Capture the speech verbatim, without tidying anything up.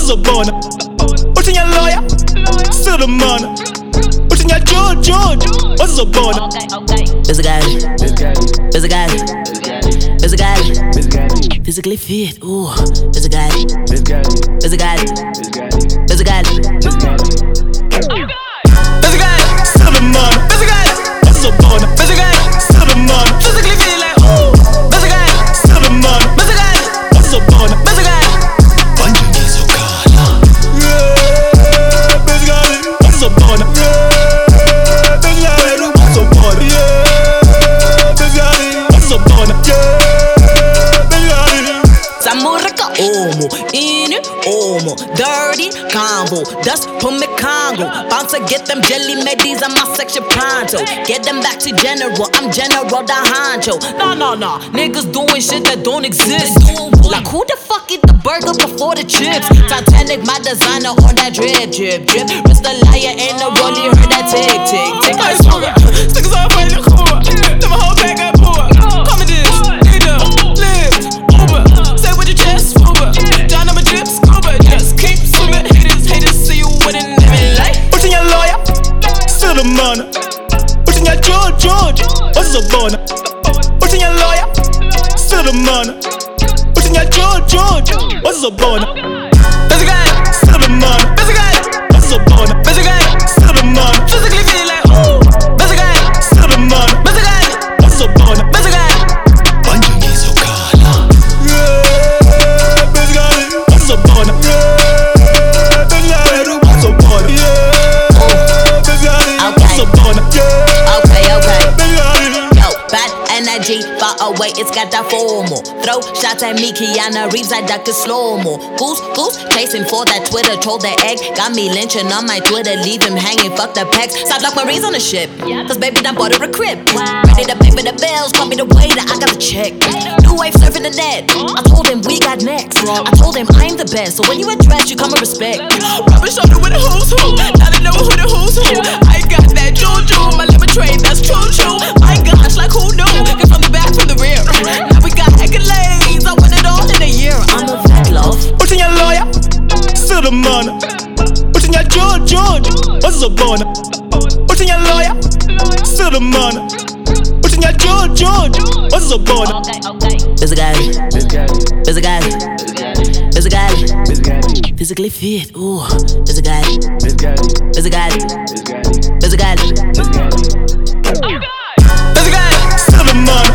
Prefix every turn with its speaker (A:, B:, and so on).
A: Zabona. What's in your lawyer? Still the money. What's in your George, George? What's Zabona?
B: There's a guy. There's a guy. There's a guy. Physically fit. Ooh. There's a guy. There's a guy. There's a guy. There's a guy.
A: Still the money. There's a guy. What's Zabona? There's a guy. Still the money. Physically fit like ooh. There's a guy. Still the money. There's a guy. What's Zabona? There's a guy.
B: Omo, in it, omo, dirty combo, dust from me Congo. Bound to get them jelly medis on my section pronto. Get them back to general, I'm general the honcho. Nah, nah, nah, niggas doing shit that don't exist. Like who the fuck eat the burger before the chips? Titanic, my designer on that drip, drip, drip. Mr. Liar ain't no rollie, heard that tick, tick, tick.
A: I smoke it, stickers all right in the core. Never hold back, I pour. Come in this, nigga, live, Uber. Say with your chest, Uber. Down on my drip, scuba. Just keep swimming. Haters, haters, see you winning every life. What's in your lawyer? Still the money. What's in your George, George? What's Zabona? What's in your lawyer? Still the money. What's in your George, George? What's Zabona? There's a guy. Still the money. There's a guy. What's Zabona? There's a guy. Still the money. Physically feel like ooh. There's a guy. Still the money. There's a guy. What's Zabona? There's a guy.
B: Far away, it's got that formal. Throw shots at me, Keanu Reeves, I duck a slow-mo. Goose, goose, chasing for that Twitter, troll the egg. Got me lynching on my Twitter, leave him hanging, fuck the pecs. Stop like Marie's on the ship, cause baby done bought her a crib. Ready to pay for the bills, call me the waiter, I got the check. New wave surfing the net, I told him we got next. I told him I'm the best, so when you address, you come with respect.
A: Rubber shoulder with a who's who, now they know who the who's who. I got that juju, my lemon train, that's true, true. My gosh, like who knew? Get from the back, from the rear. Now we got accolades, I win it all in a year.
B: I'm a vet, love.
A: What's in your lawyer? Still the money. What's in your George, George? What's Zabona? What's in your lawyer? Still the money. What's in your George, George? What's Zabona?
B: There's a guy. There's a guy. There's a guy. Physically fit. Ooh. There's a guy. There's a guy. There's a guy. There's a guy.
A: There's a guy. Still the money.